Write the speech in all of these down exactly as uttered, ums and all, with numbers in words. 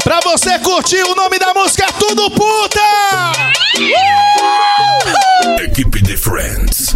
Pra você curtir, o nome da música é Tudo Puta! Uh! Equipe de Friends.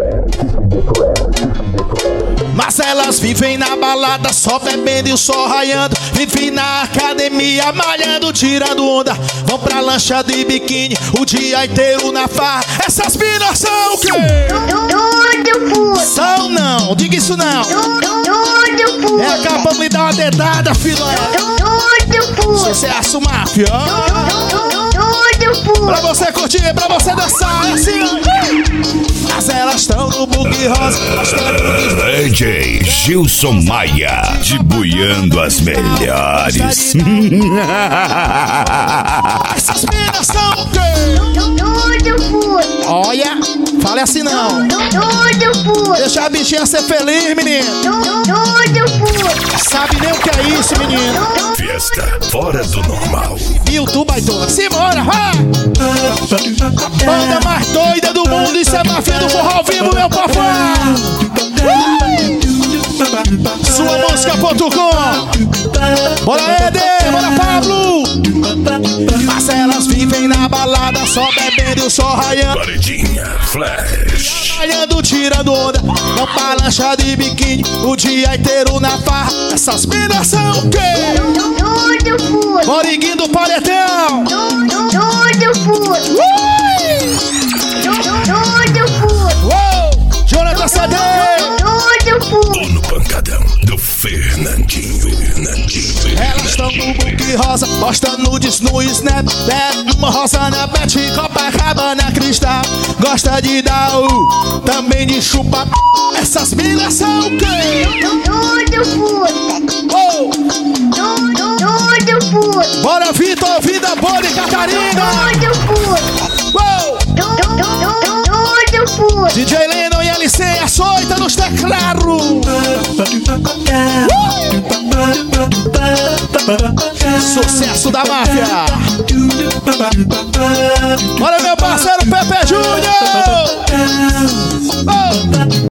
Mas elas vivem na balada, só bebendo e o sol raiando. Vivem na academia, malhando, tirando onda. Vão pra lancha de biquíni, o dia inteiro na farra. Essas minas são o quê? Tudo puto. São não, diga isso não. Tudo puto. É a capa me dá uma dedada, filho. Tudo puto. Sucesso, máfia. Tudo puto. Pra você curtir, pra você dançar, é assim. Mas elas estão no bug rosa, D J Gilson Maia, debuiando as melhores. Essas minas são o quê? Tudo puto. Olha, fale assim não. Tudo puto. Deixa a bichinha ser feliz, menino. Tudo puto. Sabe nem o que é isso, menino. Fiesta fora do normal. YouTube, baitona. Simbora, vai! A banda mais doida do mundo, isso é Mafia do Forró ao vivo, meu papai! Sua música ponto com. Bora, Eder! Bora, Pablo! Mas elas vivem na balada, só bebendo e o sol raiando. Paredinha Flash. Raiando, tirando onda. Vão pra lancha de biquíni, o dia inteiro na farra. Essas minas são o quê? Tudo puto. Moriguinho do Paletão! Tudo puto. Ui! Tudo puto. Uou! Jonathan Sade! Tudo puto. Tô no pancadão do Fernandinho. Fernandinho. Elas estão no book rosa, postando nudes no Snap. É uma rosa na Bet, Copacabana Cristal. Gosta de dar o, também de chupar. Essas minas são o quê? Tudo puto. Oh! Tudo puto. Bora, Vitor, Vida Boa de Catarina! Tudo puto. Oh! Tudo puto. D J Lennon e L C, açoita nos teclados! Sucesso da máfia! Bora, meu parceiro Pepe Júnior! Oh!